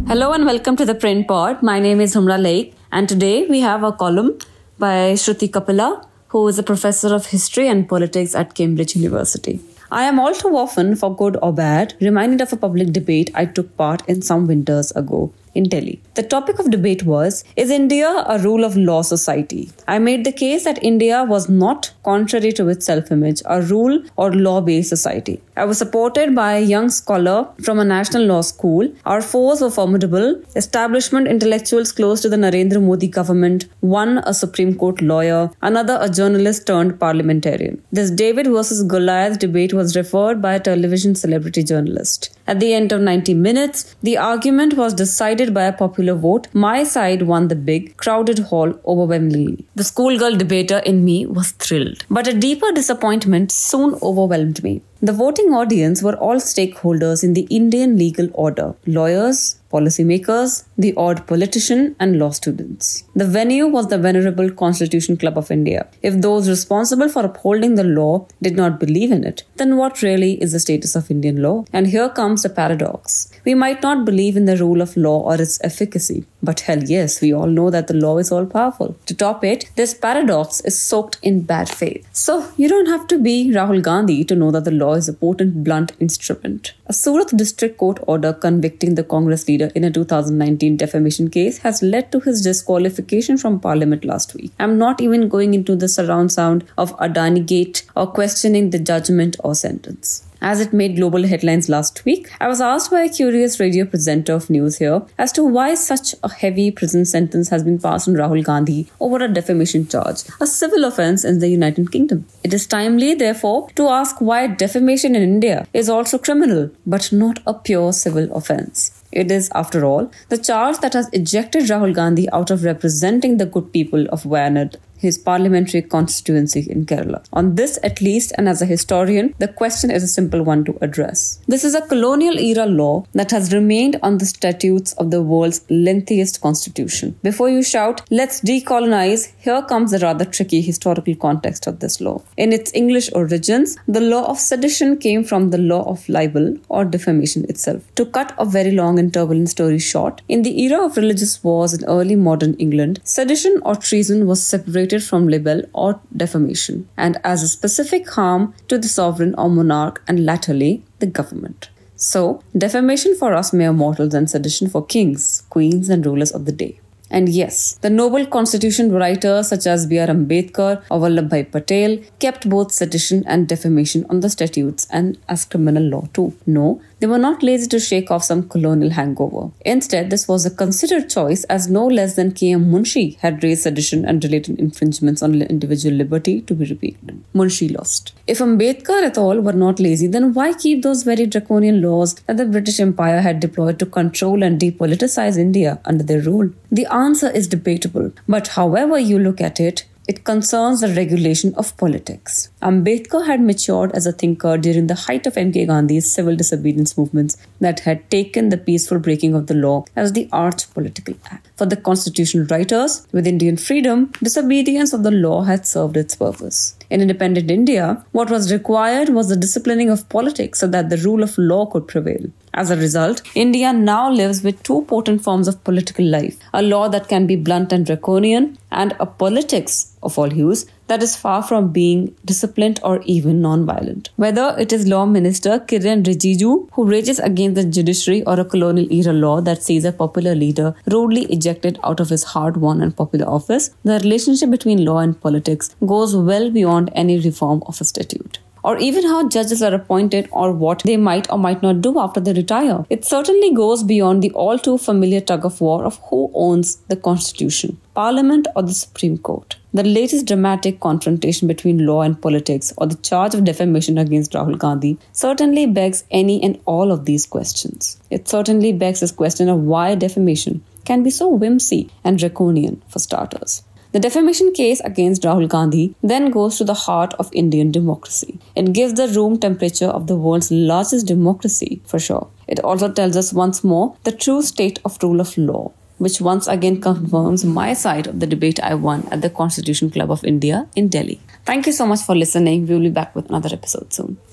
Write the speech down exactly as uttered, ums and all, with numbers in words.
Hello and welcome to the Print Pod. My name is Humra Lake, and today we have a column by Shruti Kapila, who is a professor of history and politics at Cambridge University. I am all too often, for good or bad, reminded of a public debate I took part in some winters ago in Delhi. The topic of debate was, is India a rule of law society? I made the case that India was not, contrary to its self-image, a rule or law-based society. I was supported by a young scholar from a national law school. Our foes were formidable. Establishment intellectuals close to the Narendra Modi government, one a Supreme Court lawyer, another a journalist turned parliamentarian. This David versus Goliath debate was referred by a television celebrity journalist. At the end of ninety minutes, the argument was decided by a popular vote. My side won the big, crowded hall overwhelmingly. The schoolgirl debater in me was thrilled. But a deeper disappointment soon overwhelmed me. The voting audience were all stakeholders in the Indian legal order: lawyers, policymakers, the odd politician, and law students. The venue was the venerable Constitution Club of India. If those responsible for upholding the law did not believe in it, then what really is the status of Indian law? And here comes the paradox. We might not believe in the rule of law or its efficacy, but hell yes, we all know that the law is all-powerful. To top it, this paradox is soaked in bad faith. So, you don't have to be Rahul Gandhi to know that the law is a potent, blunt instrument. A Surat District Court order convicting the Congress leader in a two thousand nineteen defamation case has led to his disqualification from Parliament last week. I'm not even going into the surround sound of Adani Gate or questioning the judgment or sentence. As it made global headlines last week, I was asked by a curious radio presenter of news here as to why such a heavy prison sentence has been passed on Rahul Gandhi over a defamation charge, a civil offence in the United Kingdom. It is timely, therefore, to ask why defamation in India is also criminal, but not a pure civil offence. It is, after all, the charge that has ejected Rahul Gandhi out of representing the good people of Wayanad, his parliamentary constituency in Kerala. On this, at least, and as a historian, the question is a simple one to address. This is a colonial-era law that has remained on the statutes of the world's lengthiest constitution. Before you shout, let's decolonize, here comes the rather tricky historical context of this law. In its English origins, the law of sedition came from the law of libel or defamation itself. To cut a very long and turbulent story short, in the era of religious wars in early modern England, sedition or treason was separated from libel or defamation, and as a specific harm to the sovereign or monarch and latterly the government. So, defamation for us mere mortals and sedition for kings, queens and rulers of the day. And yes, the noble constitution writers such as B R Ambedkar or Vallabhbhai Patel kept both sedition and defamation on the statutes and as criminal law too. No, they were not lazy to shake off some colonial hangover. Instead, this was a considered choice as no less than K M Munshi had raised sedition and related infringements on individual liberty to be repealed. Munshi lost. If Ambedkar et al. Were not lazy, then why keep those very draconian laws that the British Empire had deployed to control and depoliticize India under their rule? The answer is debatable, but however you look at it, it concerns the regulation of politics. Ambedkar had matured as a thinker during the height of M K Gandhi's civil disobedience movements that had taken the peaceful breaking of the law as the arch political act. For the constitutional writers, with Indian freedom, disobedience of the law had served its purpose. In independent India, what was required was the disciplining of politics so that the rule of law could prevail. As a result, India now lives with two potent forms of political life, a law that can be blunt and draconian, and a politics of all hues that is far from being disciplined or even non-violent. Whether it is Law Minister Kiren Rijiju, who rages against the judiciary, or a colonial-era law that sees a popular leader rudely ejected out of his hard-won and popular office, the relationship between law and politics goes well beyond any reform of a statute. Or even how judges are appointed or what they might or might not do after they retire. It certainly goes beyond the all-too-familiar tug-of-war of who owns the Constitution, Parliament or the Supreme Court. The latest dramatic confrontation between law and politics, or the charge of defamation against Rahul Gandhi, certainly begs any and all of these questions. It certainly begs this question of why defamation can be so whimsy and draconian for starters. The defamation case against Rahul Gandhi then goes to the heart of Indian democracy. It gives the room temperature of the world's largest democracy, for sure. It also tells us once more the true state of rule of law, which once again confirms my side of the debate I won at the Constitution Club of India in Delhi. Thank you so much for listening. We will be back with another episode soon.